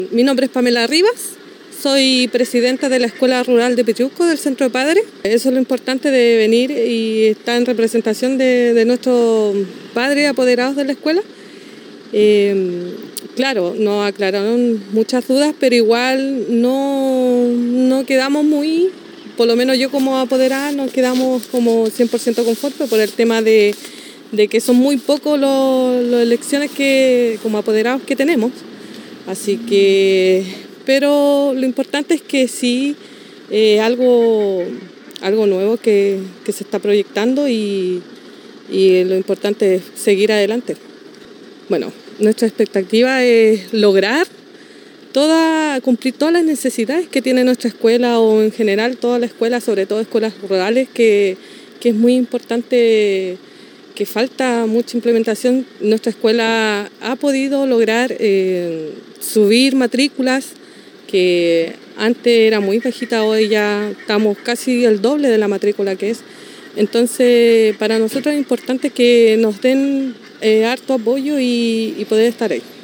Mi nombre es Pamela Rivas, soy presidenta de la Escuela Rural de Pitriuco, del Centro de Padres. Eso es lo importante de venir y estar en representación de nuestros padres apoderados de la escuela. Claro, nos aclararon muchas dudas, pero igual no quedamos por lo menos yo como apoderada, no quedamos como 100% conformes por el tema de que son muy pocos las elecciones que como apoderados que tenemos. Así que, pero lo importante es que sí, algo nuevo que se está proyectando y lo importante es seguir adelante. Bueno, nuestra expectativa es lograr cumplir todas las necesidades que tiene nuestra escuela o en general toda la escuela, sobre todo escuelas rurales, que es muy importante, que falta mucha implementación. Nuestra escuela ha podido lograr subir matrículas, que antes era muy bajita, hoy ya estamos casi el doble de la matrícula que es. Entonces, para nosotros es importante que nos den harto apoyo y poder estar ahí.